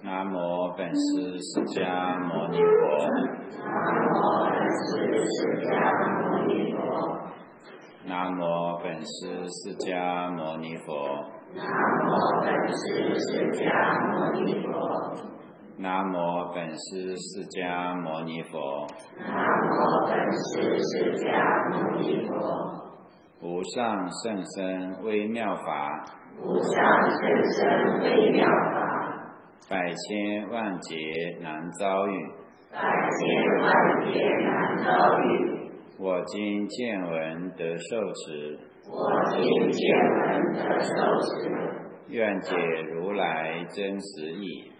南无本师释迦牟尼佛。南无本师释迦牟尼佛。南无本师释迦牟尼佛。无上甚深微妙法。百千万劫难遭遇。我今见闻得受持。愿解如来真实义。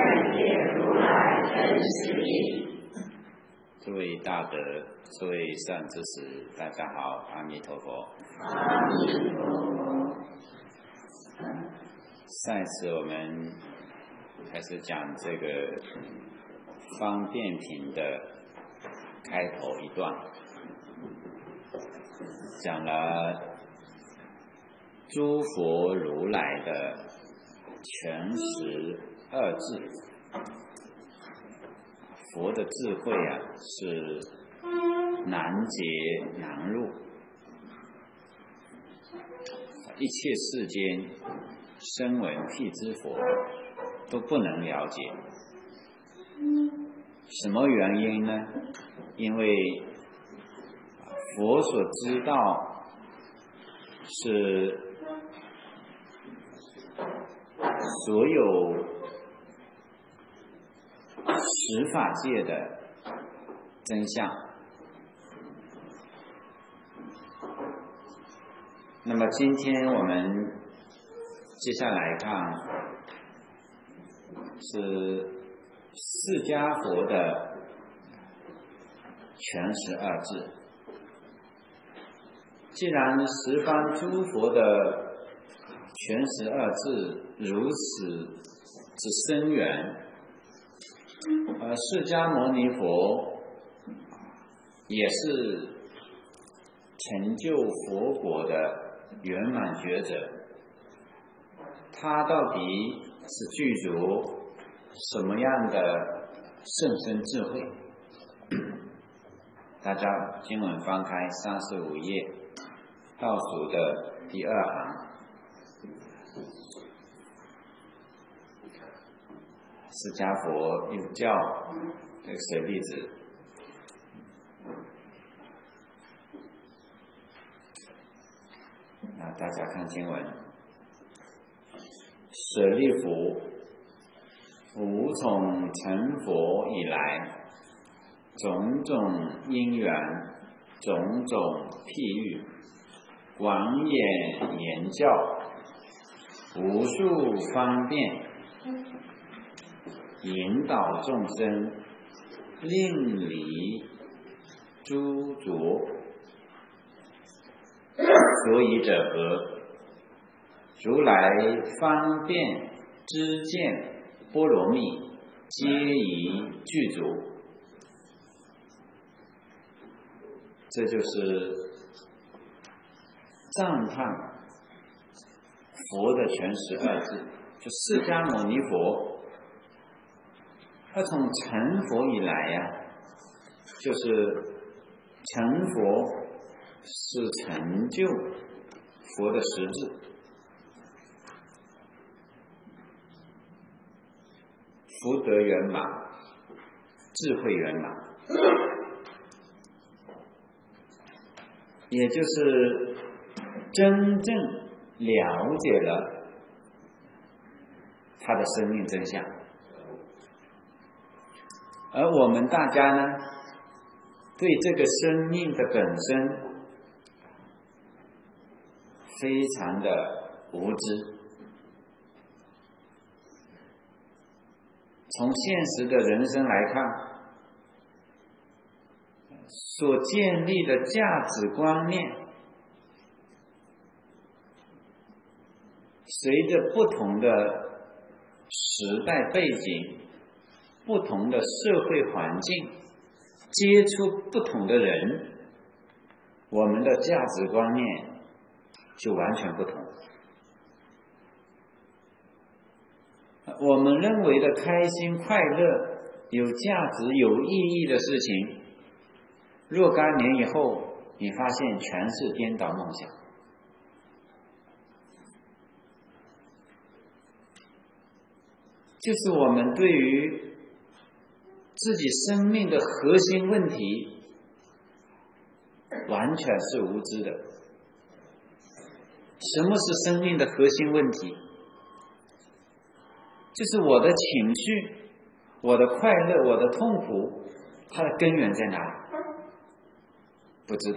诸位大德，诸位善知识，大家好，阿弥陀佛。上一次我们开始讲这个方便品的开头一段，讲了诸佛如来的全实二智。佛的智慧啊，是难解难入，一切世间声闻辟支佛都不能了解。什么原因呢？因为佛所知道是所有十法界的真相。那么今天我们接下来看是释迦佛的全实二智。既然十方诸佛的全实二智如此之深远，释迦牟尼佛也是成就佛果的圆满觉者，他到底是具足什么样的甚深智慧？大家经文翻开35页倒数的第2行。释迦佛又叫这个舍利子，那大家看经文，舍利弗，吾从成佛以来，种种因缘，种种譬喻，广演言教，无数方便，引导众生，令离诸浊。所以者何？如来方便知见波罗蜜，皆宜具足。这就是赞叹佛的全实二智。就释迦牟尼佛，他从成佛以来呀，就是成佛是成就佛的实质，福德圆满，智慧圆满，也就是真正了解了他的生命真相。而我们大家呢，对这个生命的本身非常的无知。从现实的人生来看，所建立的价值观念，随着不同的时代背景、不同的社会环境，接触不同的人，我们的价值观念就完全不同。 我们认为的开心、快乐、有价值、有意义的事情，若干年以后，你发现全是颠倒梦想。就是我们对于自己生命的核心问题完全是无知的。什么是生命的核心问题？就是我的情绪、我的快乐、我的痛苦，它的根源在哪里？不知道。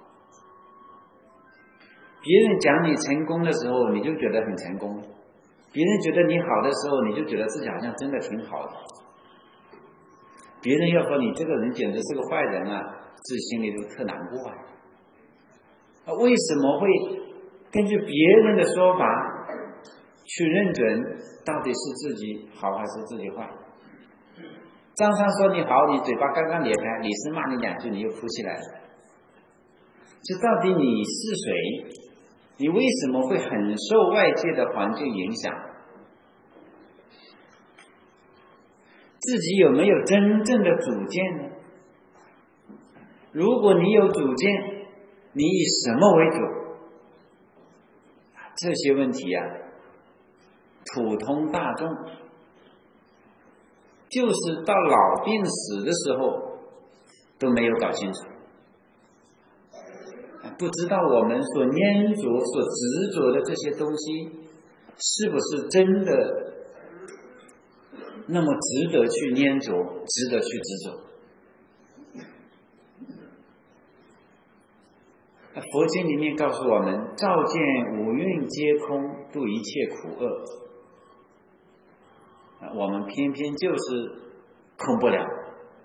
别人讲你成功的时候，你就觉得很成功；别人觉得你好的时候，你就觉得自己好像真的挺好的。别人要说你这个人简直是个坏人啊，自己心里就特难过啊。为什么会根据别人的说法去认准到底是自己好还是自己坏？张三说你好，你嘴巴刚刚咧开，李四骂你两句，你又哭起来了。这到底你是谁？你为什么会很受外界的环境影响？自己有没有真正的主见呢？如果你有主见，你以什么为主？这些问题啊，普通大众就是到老病死的时候都没有搞清楚，不知道我们所粘着、所执着的这些东西是不是真的那么值得去粘着，值得去执着。佛经里面告诉我们，照见五蕴皆空，度一切苦厄。我们偏偏就是空不了。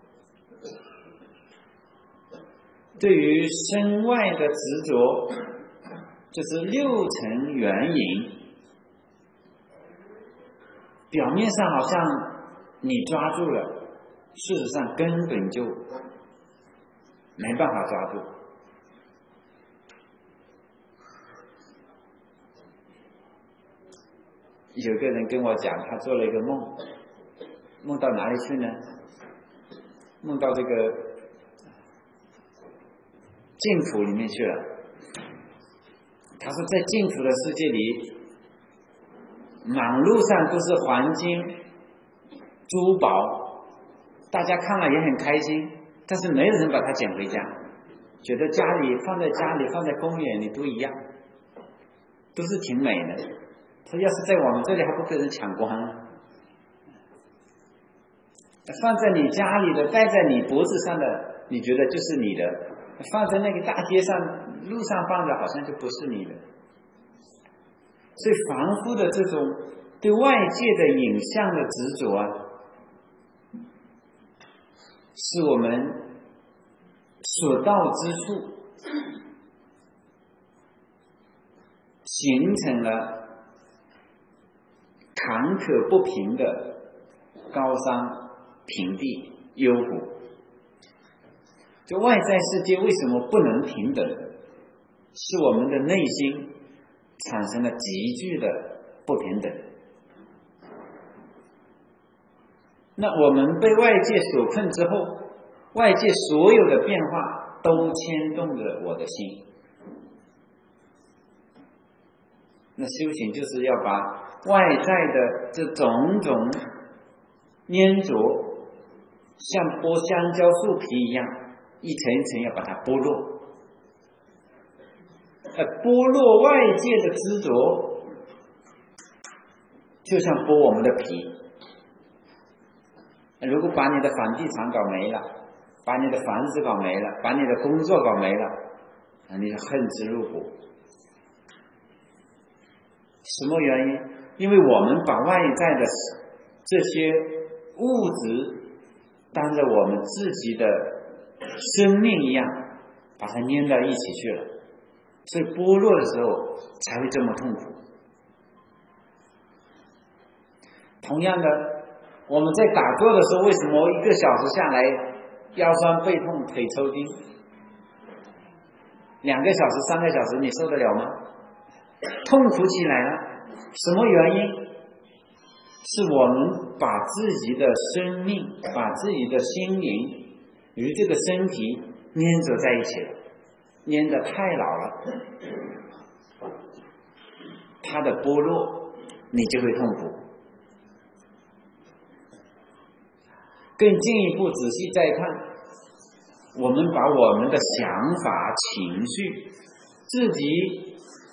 对于身外的执着，就是六尘缘影，表面上好像你抓住了，事实上根本就没办法抓住。有个人跟我讲，他做了一个梦，梦到哪里去呢？梦到这个净土里面去了。他说在净土的世界里，满路上都是黄金珠宝，大家看了也很开心，但是没有人把它捡回家，觉得家里放在家里，放在公园里都一样，都是挺美的。他要是在我们这里还不被人抢光了。放在你家里的，戴在你脖子上的，你觉得就是你的；放在那个大街上、路上放的，好像就不是你的。所以凡夫的这种对外界的影像的执着啊，是我们所到之处形成了坎坷不平的高山平地幽谷。就外在世界为什么不能平等，是我们的内心产生了急剧的不平等。那我们被外界所困之后，外界所有的变化都牵动着我的心。那修行就是要把外在的这种种粘着，像剥香蕉树皮一样，一层一层要把它剥落。剥落外界的执着，就像剥我们的皮。如果把你的房地产搞没了，把你的房子搞没了，把你的工作搞没了，你就恨之入骨。什么原因？因为我们把外在的这些物质当着我们自己的生命一样，把它粘到一起去了，所以剥落的时候才会这么痛苦。同样的，我们在打坐的时候，为什么1个小时下来腰酸背痛腿抽筋？2个小时3个小时你受得了吗？痛苦起来了，什么原因？ 是我们把自己的生命、把自己的心灵与这个身体粘着在一起了，粘得太牢了，它的剥落你就会痛苦。更进一步仔细再看，我们把我们的想法、情绪自己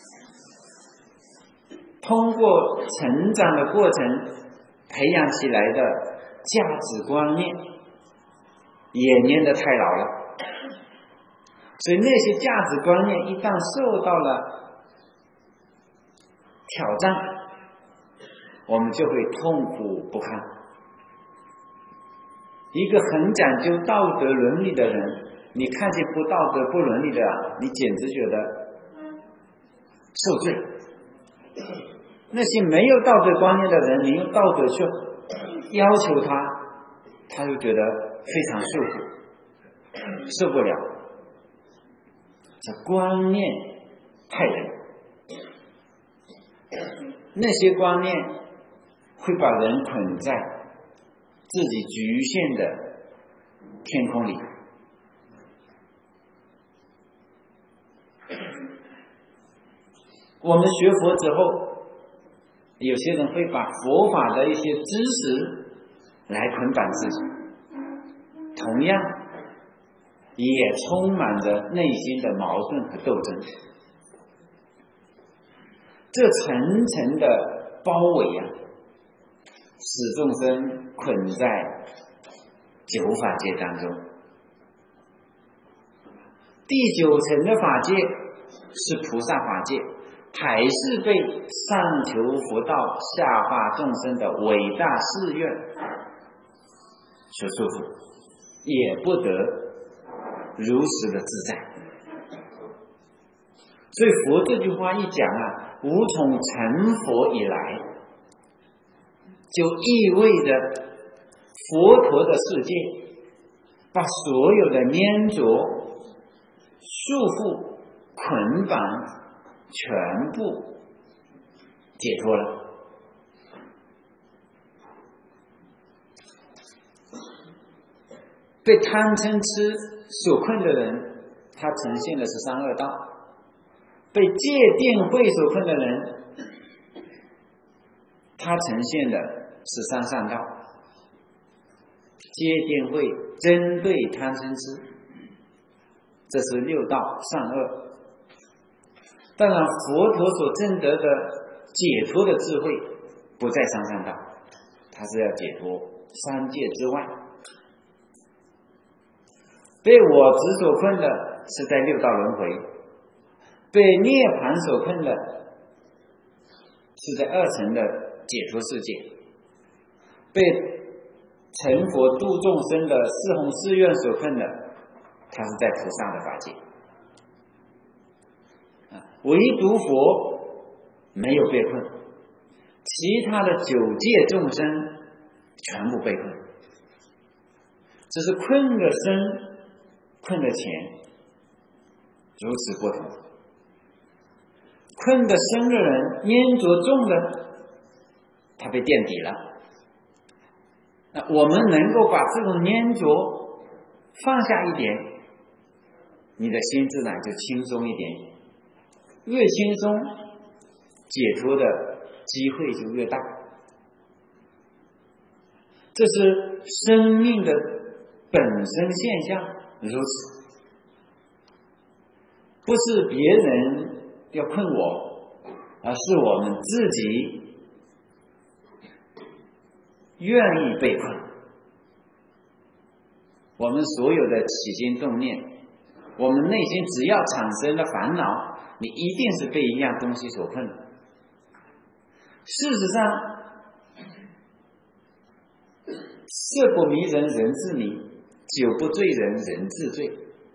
通过成长的过程培养起来的价值观念也粘得太牢了，所以那些价值观念一旦受到了挑战，我们就会痛苦不堪。一个很讲究道德伦理的人，你看见不道德不伦理的，你简直觉得受罪。那些没有道德观念的人，你用道德去要求他就觉得非常受苦，受不了。这观念害人，那些观念会把人捆在自己局限的天空里。我们学佛之后，有些人会把佛法的一些知识来捆绑自己，同样也充满着内心的矛盾和斗争。这层层的包围啊，使众生捆在九法界当中。第九层的法界是菩萨法界，还是被上求佛道下化众生的伟大誓愿所束缚，也不得如实的自在。所以佛这句话一讲啊，无从成佛以来，就意味着佛陀的世界把所有的粘着、束缚、捆绑全部解脱了。被贪嗔痴所困的人，他呈现的是三恶道；被戒定慧所困的人，他呈现的是三善道。戒定慧针对贪嗔痴，这是六道善恶。当然佛陀所证得的解脱的智慧不在三善道，他是要解脱三界之外。被我执所困的是在六道轮回，被涅槃所困的是在二层的解脱世界，被成佛度众生的四弘誓愿所困的，他是在菩萨的法界。唯独佛没有被困，其他的九界众生全部被困，只是困的深，困的浅，如此不同。困的深的人，粘着重的，他被垫底了。那我们能够把这种粘着放下一点，你的心自然就轻松一点，越轻松，解脱的机会就越大。这是生命的本身现象如此，不是别人要困我，而是我们自己愿意被困。我们所有的起心动念，我们内心只要产生了烦恼，你一定是被一样东西所困。事实上，色不迷人人自迷，酒不醉人人自醉，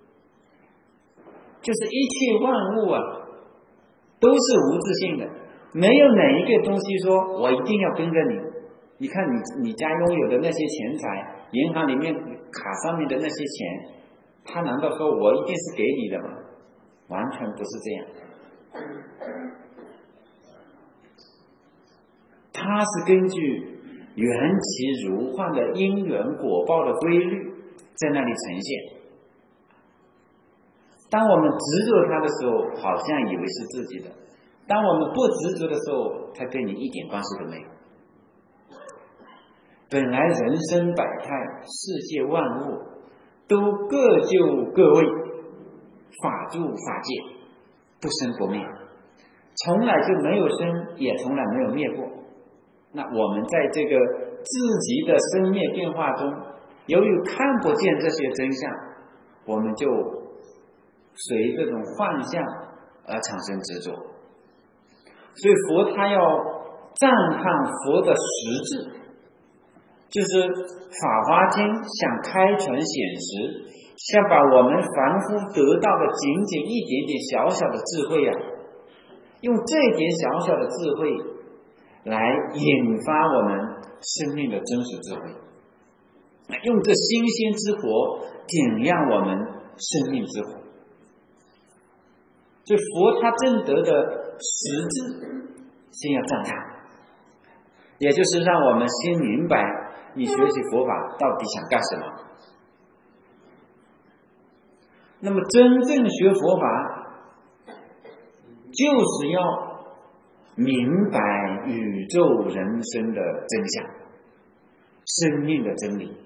就是一切万物啊都是无自性的，没有哪一个东西说我一定要跟着你。你看你家拥有的那些钱财，银行里面卡上面的那些钱，他难道说我一定是给你的吗？完全不是这样，它是根据缘起如幻的因缘果报的规律在那里呈现。当我们执着它的时候，好像以为是自己的；当我们不执着的时候，它跟你一点关系都没有。本来人生百态，世界万物都各就各位，法住法界，不生不灭，从来就没有生，也从来没有灭过。那我们在这个自己的生灭变化中，由于看不见这些真相，我们就随这种幻象而产生执着。所以佛他要赞叹佛的实质，就是法华经想开传显实，想把我们凡夫得到的仅仅一点点小小的智慧用这点小小的智慧来引发我们生命的真实智慧，用这新鲜之火点亮我们生命之火。就佛他证得的实质先要赞叹，也就是让我们先明白你学习佛法到底想干什么。那么真正学佛法，就是要明白宇宙人生的真相，生命的真理。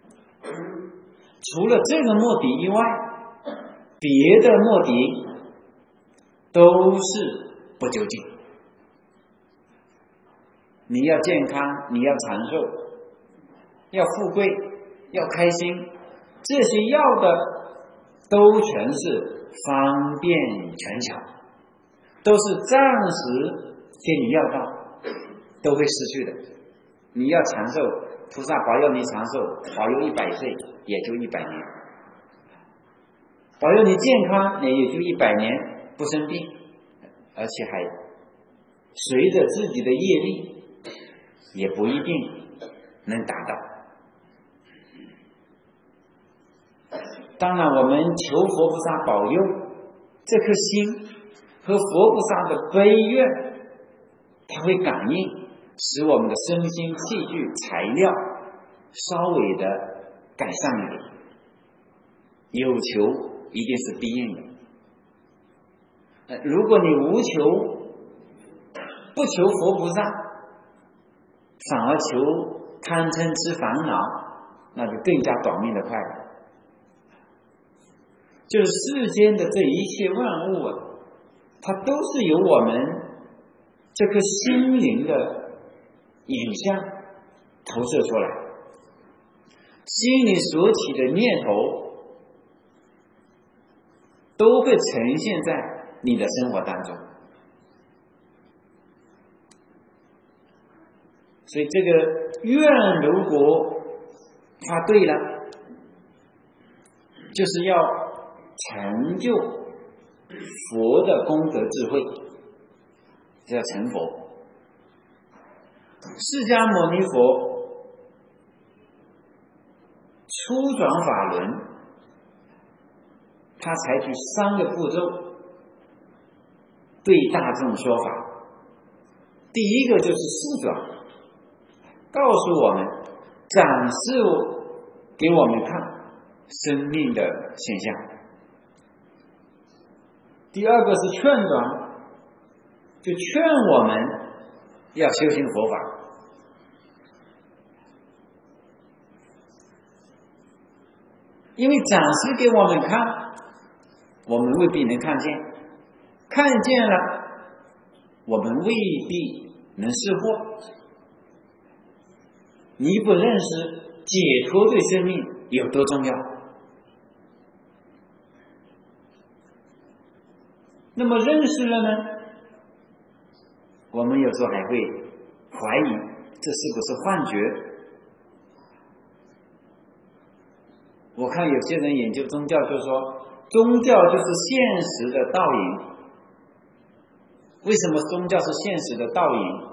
除了这个目的以外，别的目的都是不究竟。你要健康，你要长寿，要富贵，要开心，这些要的都全是方便权巧，都是暂时给你要到，都会失去的。你要长寿，菩萨保佑你长寿，保佑100岁也就100年，保佑你健康也就100年不生病，而且还随着自己的业力也不一定能达到。当然我们求佛菩萨保佑，这颗心和佛菩萨的悲愿，它会感应，使我们的身心器具材料稍微的改善一点。有求一定是必应的。如果你无求，不求佛菩萨，反而求贪嗔痴烦恼，那就更加短命的快了。就是世间的这一切万物它都是由我们这颗心灵的影像投射出来，心里所起的念头都会呈现在你的生活当中。所以这个愿如果发对了，就是要成就佛的功德智慧，这叫成佛。释迦牟尼佛初转法轮，他采取3个步骤对大众说法。第一个就是示转，告诉我们，展示给我们看生命的现象。第二个是劝转，就劝我们要修行佛法。因为展示给我们看，我们未必能看见，看见了我们未必能识货。你不认识解脱对生命有多重要，那么认识了呢，我们有时候还会怀疑这是不是幻觉。我看有些人研究宗教就说，宗教就是现实的倒影。为什么宗教是现实的倒影？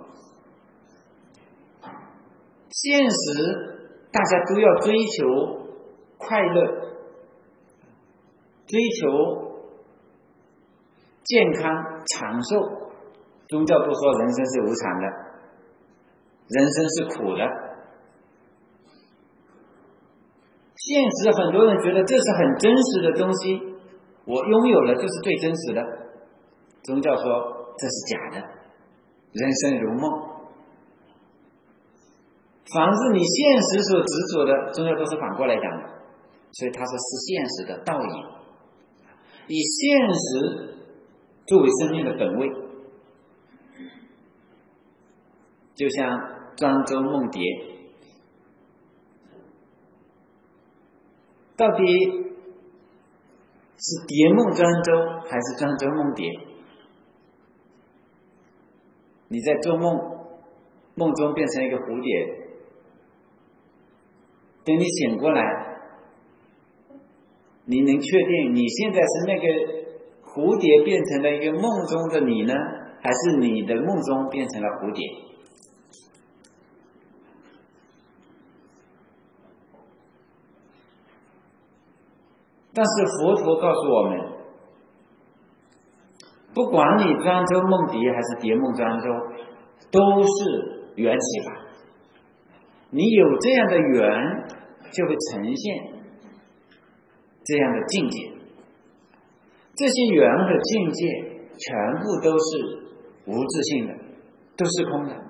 现实大家都要追求快乐，追求健康长寿。宗教都说人生是无常的，人生是苦的， 现实很多人觉得这是很真实的东西，我拥有了就是最真实的。宗教说这是假的，人生如梦。凡是你现实所执着的，宗教都是反过来讲的，所以它是现实的倒影，以现实作为生命的本位。就像庄周梦蝶，到底是蝶梦庄周还是庄周梦蝶？你在做梦，梦中变成一个蝴蝶，等你醒过来，你能确定你现在是那个蝴蝶变成了一个梦中的你呢，还是你的梦中变成了蝴蝶？但是佛陀告诉我们，不管你庄周梦蝶还是蝶梦庄周，都是缘起法。你有这样的缘，就会呈现这样的境界。这些缘和境界全部都是无自性的，都是空的。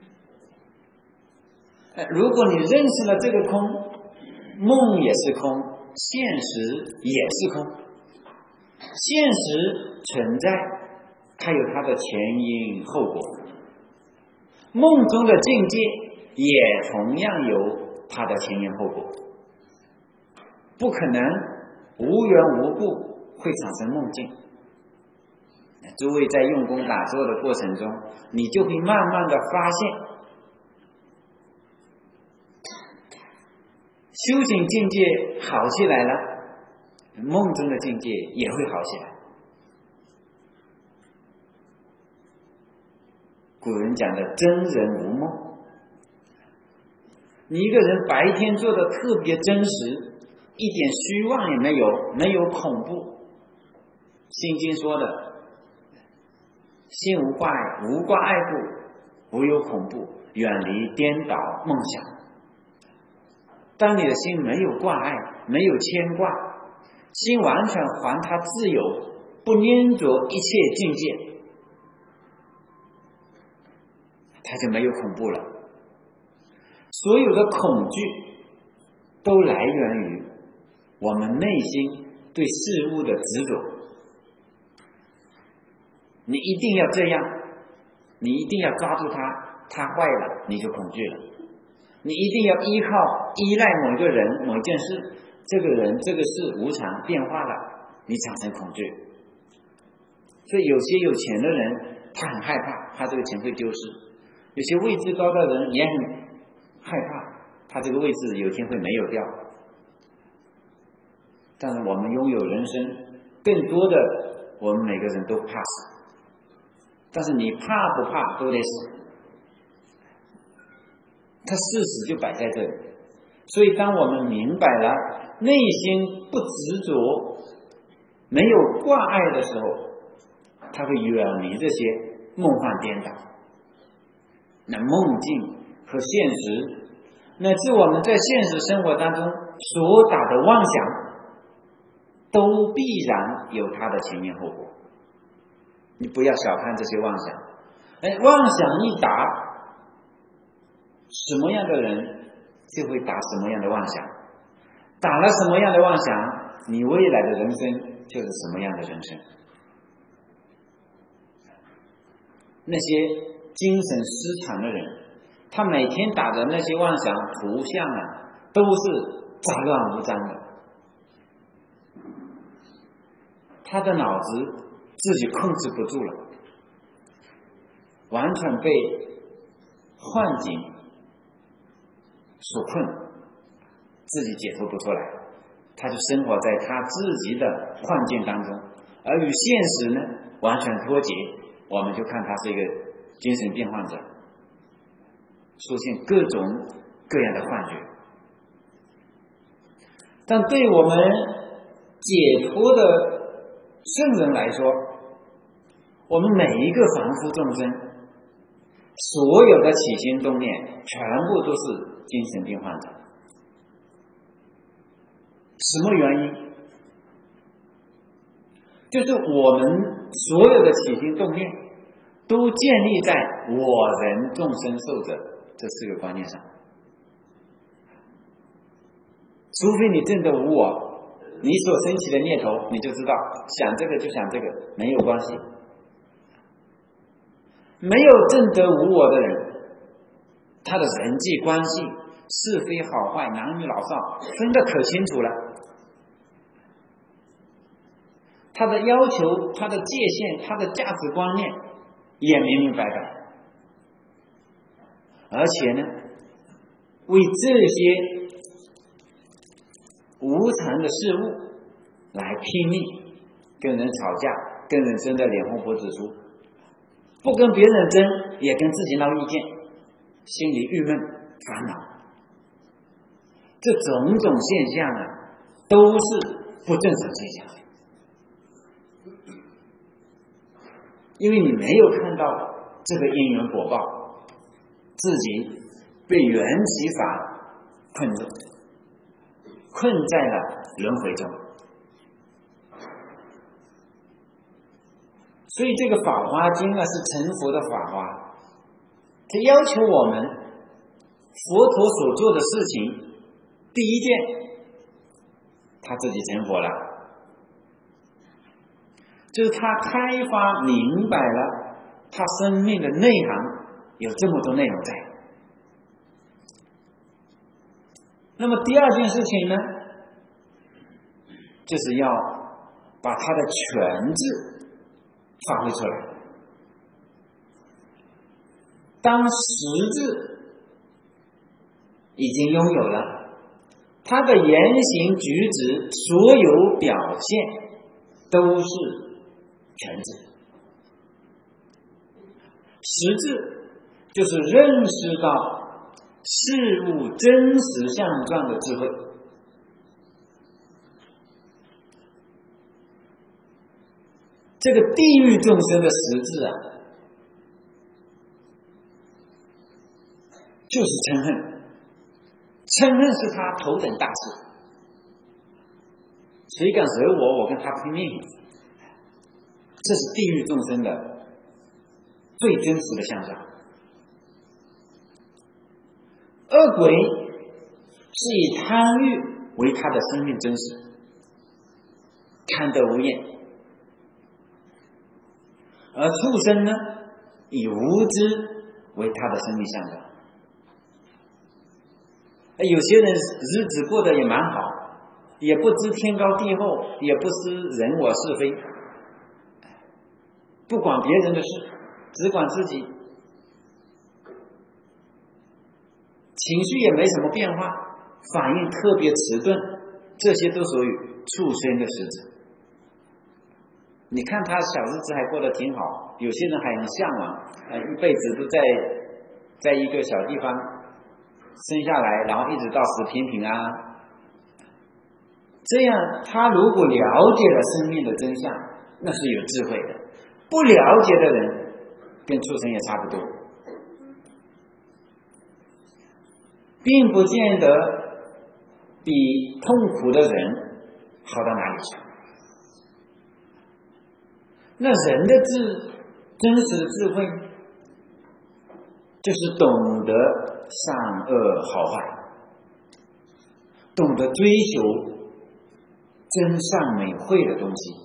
如果你认识了这个空，梦也是空，现实也是空。现实存在，它有它的前因后果，梦中的境界也同样有它的前因后果，不可能无缘无故会产生梦境。诸位在用功打坐的过程中，你就会慢慢的发现，修行境界好起来了，梦中的境界也会好起来。古人讲的真人无梦，你一个人白天做的特别真实，一点虚妄也没有，没有恐怖。心经说的心无挂碍，无挂碍故，无有恐怖，远离颠倒梦想。当你的心没有挂碍，没有牵挂，心完全还它自由，不粘着一切境界，它就没有恐怖了。所有的恐惧都来源于我们内心对事物的执着。你一定要这样，你一定要抓住它，它坏了你就恐惧了。你一定要依赖某一个人某一件事，这个人这个事无常变化了，你产生恐惧。所以有些有钱的人他很害怕，怕这个钱会丢失；有些位置高的人也很害怕，他这个位置有一天会没有掉。但是我们拥有人生更多的，我们每个人都怕死，但是你怕不怕都得死，它事实就摆在这里。所以当我们明白了内心不执着没有挂碍的时候，它会远离这些梦幻颠倒。那梦境和现实，乃至我们在现实生活当中所打的妄想，都必然有它的前因后果。你不要小看这些妄想，妄想一打，什么样的人就会打什么样的妄想，打了什么样的妄想，你未来的人生就是什么样的人生。那些精神失常的人，他每天打的那些妄想图像啊，都是杂乱无章的，他的脑子自己控制不住了，完全被幻境所困，自己解脱不出来，他就生活在他自己的幻境当中，而与现实呢完全脱节。我们就看他是一个精神病患者，出现各种各样的幻觉。但对我们解脱的圣人来说，我们每一个凡夫众生所有的起心动念全部都是精神病患者。 什么原因？就是我们所有的起心动念都建立在我人众生寿者这4个观念上。除非你证得无我，你所升起的念头你就知道想这个就想这个，没有关系。没有证得无我的人，他的人际关系是非好坏男女老少分得可清楚了，他的要求他的界限他的价值观念也明明白白，而且呢为这些无常的事物来拼命，跟人吵架，跟人争得脸红脖子粗，不跟别人争也跟自己闹意见，心里郁闷烦恼。这种种现象啊，都是不正常现象。因为你没有看到这个因缘果报，自己被缘起法困住，困在了轮回中。所以这个法华经啊，是成佛的法华，它要求我们佛陀所做的事情，第一件他自己成佛了，就是他开发明白了他生命的内涵，有这么多内容在。那么第二件事情呢，就是要把他的全智发挥出来。当实质已经拥有了，他的言行举止所有表现都是全智。实质就是认识到事物真实相状的智慧。这个地狱众生的实质啊，就是嗔恨。嗔恨是他头等大事，谁敢惹我，我跟他拼命。这是地狱众生的最真实的相状。恶鬼是以贪欲为他的生命真实，贪得无厌。而畜生呢，以无知为他的生命相状。有些人日子过得也蛮好，也不知天高地厚，也不知人我是非，不管别人的事，只管自己，情绪也没什么变化，反应特别迟钝，这些都属于畜生的实质。你看他小日子还过得挺好，有些人还很向往，一辈子都在一个小地方生下来，然后一直到死平平啊。这样他如果了解了生命的真相，那是有智慧的。不了解的人跟畜生也差不多，并不见得比痛苦的人好到哪里去。那人的真实的智慧，就是懂得善恶好坏，懂得追求真善美慧的东西，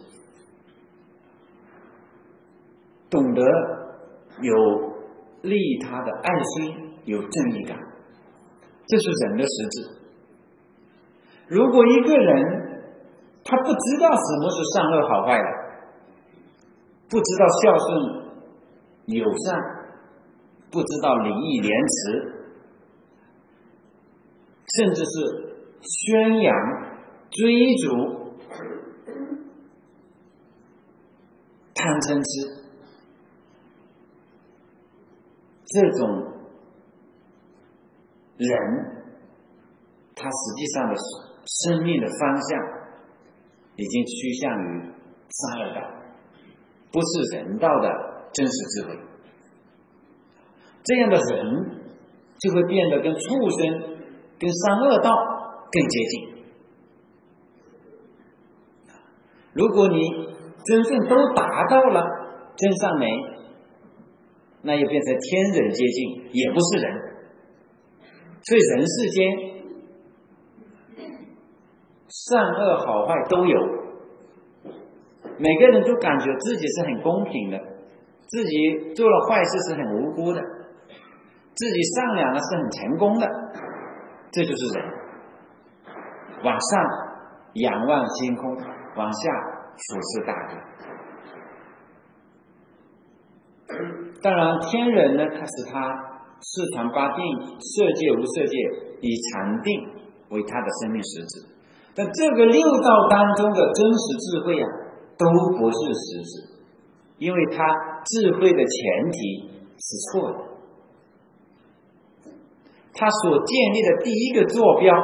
懂得有利他的爱心，有正义感，这是人的实质。如果一个人他不知道什么是善恶好坏的，不知道孝顺友善，不知道礼义廉耻，甚至是宣扬追逐贪嗔痴，这种人他实际上的生命的方向已经趋向于善恶道，不是人道的真实智慧。这样的人就会变得跟畜生跟善恶道更接近。 如果你真正都达到了真善美，那又变成天人接近，也不是人。所以人世间善恶好坏都有，每个人都感觉自己是很公平的，自己做了坏事是很无辜的，自己善良的是很成功的，这就是人。往上仰望星空，往下俯视大地。当然天人呢，他是他四禅八定，色界无色界，以禅定为他的生命实质。但这个六道当中的真实智慧啊，都不是实质，因为他智慧的前提是错的。他所建立的第一个坐标，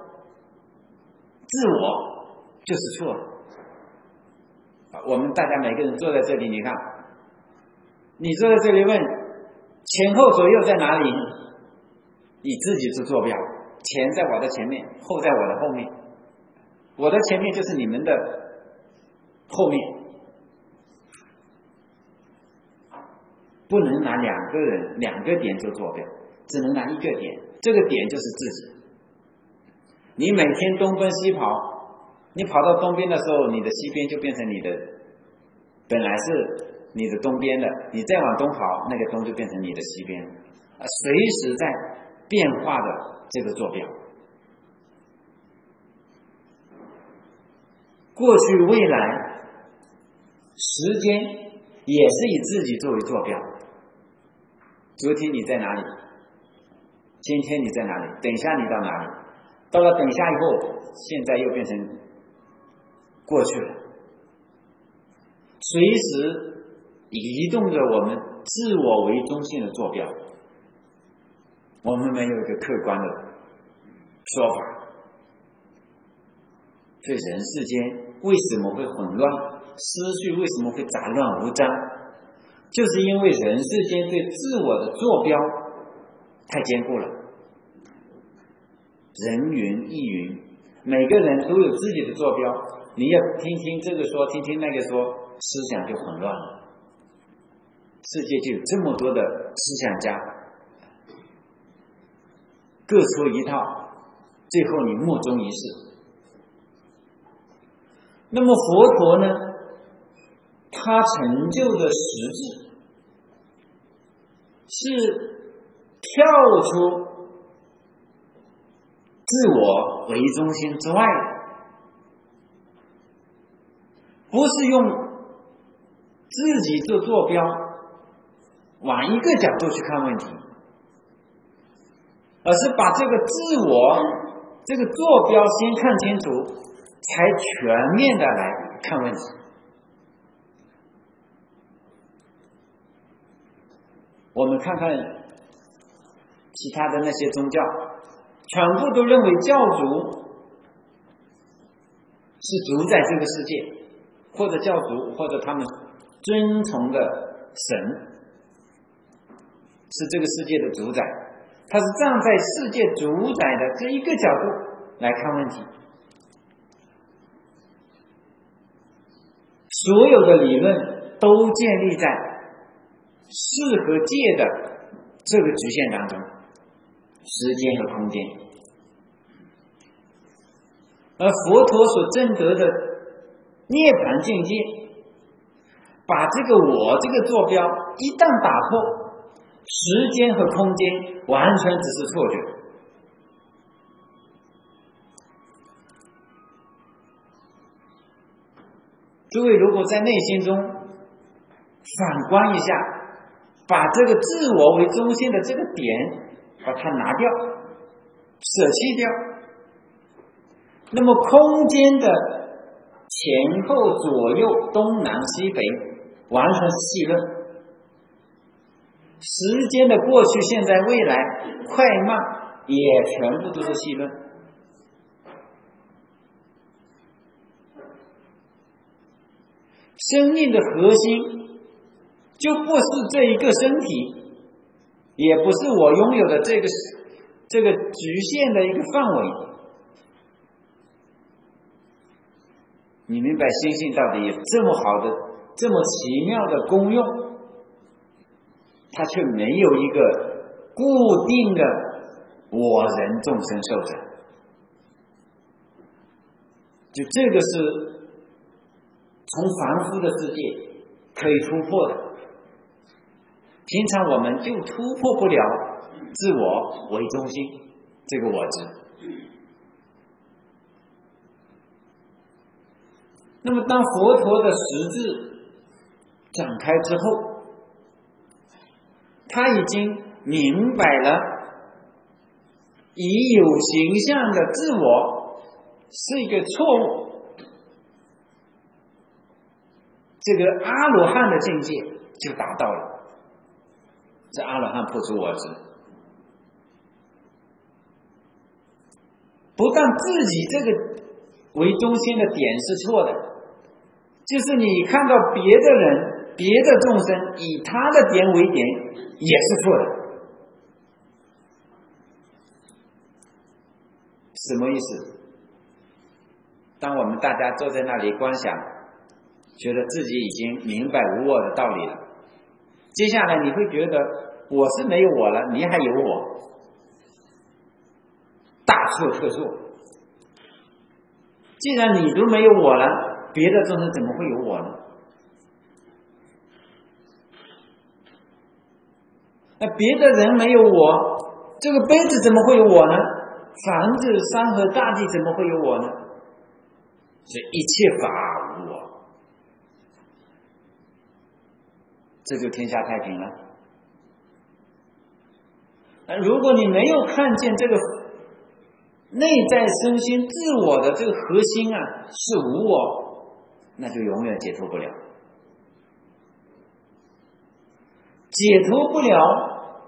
自我就是错的。我们大家每个人坐在这里，你看，你坐在这里问前后左右在哪里，你自己是坐标，前在我的前面，后在我的后面，我的前面就是你们的后面，不能拿两个人两个点做坐标，只能拿一个点，这个点就是自己。你每天东奔西跑，你跑到东边的时候，你的西边就变成你的本来是你的东边的，你再往东跑，那个东就变成你的西边，随时在变化的这个坐标。过去未来时间也是以自己作为坐标。昨天你在哪里？今天你在哪里？等下你到哪里？到了等下以后，现在又变成过去了，随时移动着我们自我为中心的坐标。我们没有一个客观的说法，所以人世间为什么会混乱，思绪为什么会杂乱无章，就是因为人世间对自我的坐标太坚固了。人云亦云，每个人都有自己的坐标，你要听听这个说，听听那个说，思想就混乱了。世界就有这么多的思想家，各说一套，最后你莫衷一是。那么佛陀呢，他成就的实质是跳出自我为中心之外，不是用自己做坐标往一个角度去看问题，而是把这个自我这个坐标先看清楚，才全面的来看问题。我们看看其他的那些宗教，全部都认为教主是主宰这个世界，或者教主，或者他们尊崇的神是这个世界的主宰，他是站在世界主宰的这一个角度来看问题。所有的理论都建立在适合界的这个局限当中，时间和空间。而佛陀所证得的涅槃境界，把这个我这个坐标一旦打破，时间和空间完全只是错觉。诸位如果在内心中反观一下，把这个自我为中心的这个点把它拿掉，舍弃掉，那么空间的前后左右东南西北完全是细论，时间的过去现在未来快慢也全部都是细论。生命的核心就不是这一个身体，也不是我拥有的这个局限的一个范围。 你明白心性到底有这么好的、这么奇妙的功用，它却没有一个固定的我人众生寿者。就这个是从凡夫的世界可以突破的，平常我们就突破不了自我为中心这个我执。那么当佛陀的实质展开之后，他已经明白了以有形象的自我是一个错误，这个阿罗汉的境界就达到了。这阿罗汉破除我执，不但自己这个为中心的点是错的，就是你看到别的人、别的众生以他的点为点也是错的。什么意思？当我们大家坐在那里观想，觉得自己已经明白无我的道理了，接下来你会觉得我是没有我了，你还有我，大错特错。既然你都没有我了，别的众生怎么会有我呢？那别的人没有我，这个杯子怎么会有我呢？房子、山河大地怎么会有我呢？所以一切法无我，这就天下太平了。如果你没有看见这个内在身心自我的这个核心啊是无我，那就永远解脱不了。解脱不了，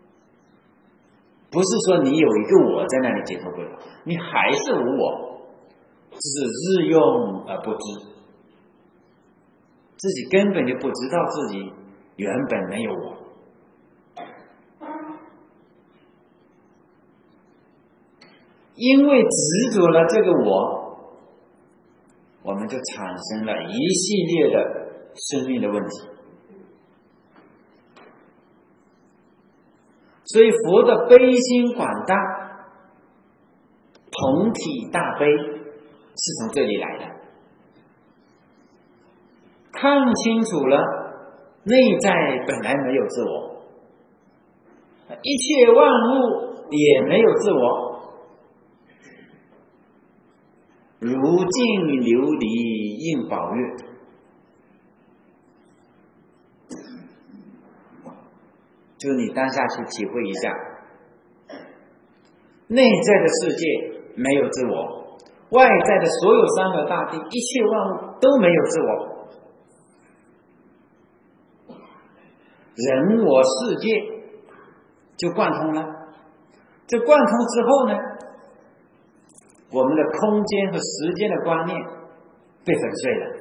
不是说你有一个我在那里解脱不了，你还是无我，只是日用而不知，自己根本就不知道自己原本没有我。因为执着了这个我们就产生了一系列的生命的问题。所以佛的悲心广大、同体大悲是从这里来的，看清楚了内在本来没有自我，一切万物也没有自我，如镜琉璃映宝月，就你当下去体会一下，内在的世界没有自我，外在的所有山河大地、一切万物都没有自我，人我世界就贯通了。这贯通之后呢，我们的空间和时间的观念被粉碎了。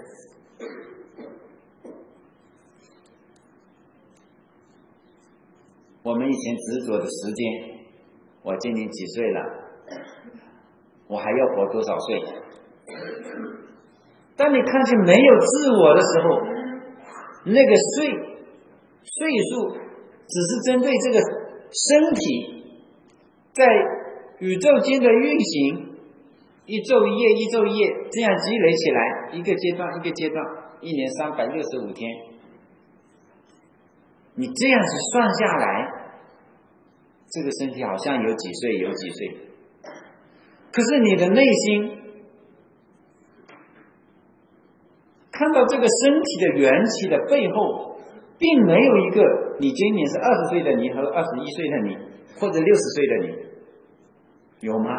我们以前执着的时间，我今年几岁了，我还要活多少岁？当你看见没有自我的时候，那个岁数只是针对这个身体在宇宙间的运行，一昼一夜一昼一夜这样积累起来，一个阶段一个阶段，一年365天，你这样子算下来，这个身体好像有几岁有几岁，可是你的内心看到这个身体的缘起的背后，并没有一个你今年是20岁的你和21岁的你，或者60岁的你，有吗？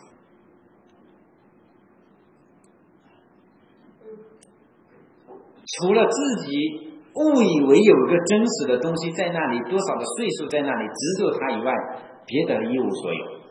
除了自己误以为有一个真实的东西在那里，多少的岁数在那里执着它以外，别的一无所有。